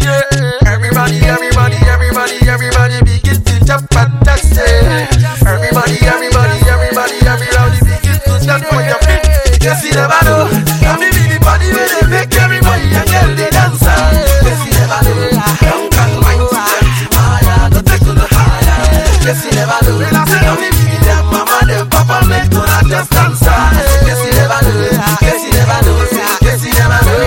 Everybody begin to jump and dance. Everybody begin to jump on your feet. Yes, you never know. I mean, the body where they make everybody and girl they dance. Yes, you never know. Don't can mind to dance, Maya. Don't take to the higher. Yes, you never know. I mean, them mama, them papa make to not just dance. Yes, you never know. Yes, you never know. Yes, you never know.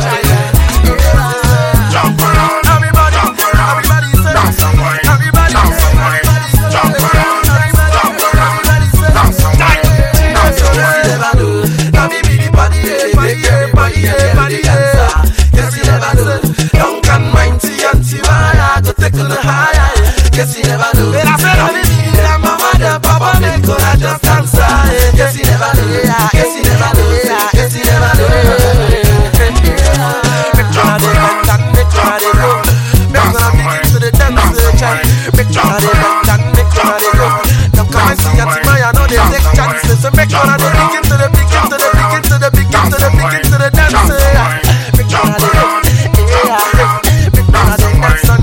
Jump around, everybody, everybody say, dance and wine, everybody, dance and wine, jump around, jump around, dance and wine, dance and wine. Yes, you never know. Now me be the body, make everybody dancer. Yes, you never know. Don't can mind to Auntie Maya, go take on the higher. Yes, you never know. Now me be the mama, the papa, make go just dance. Yes, you never know. Yes, you never know. Yes, you never know. Jump around, jump around, dance and wine, dance and wine, jump around, jump around, Come and see Auntie Maya, know they take chances. So make sure that they begin to the begin to the begin to the begin to the begin to the dance. Make sure that they make sure that they dance and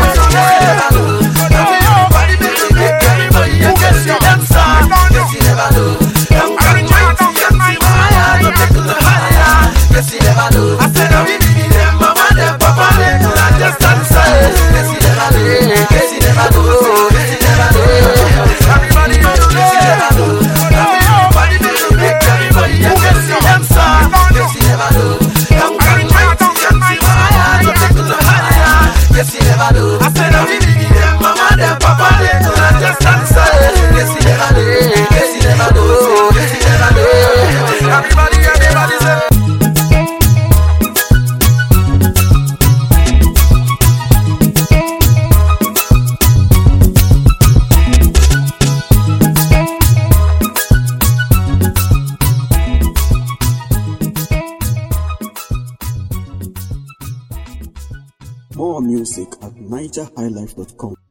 everybody make everybody and get the dancer. Yes, you never know. Don't come and see Auntie Maya, go take to the higher. Yes, you never know. I said, I'm in them mama, them papa, they do not just dance. Yes, you never know. Yes, you never know. Yes, you never know. Everybody know. Yes, you never know. Everybody make everybody and get the dancer. Yes, you never know. Don't come and see Auntie Maya, go take to the higher. Yes, you never know. I said, I'm in them mama, them papa, they do not just dance. Yes, you never know. Yes, you never know. Yes, you never know. Everybody say. More music at NigerHighlife.com.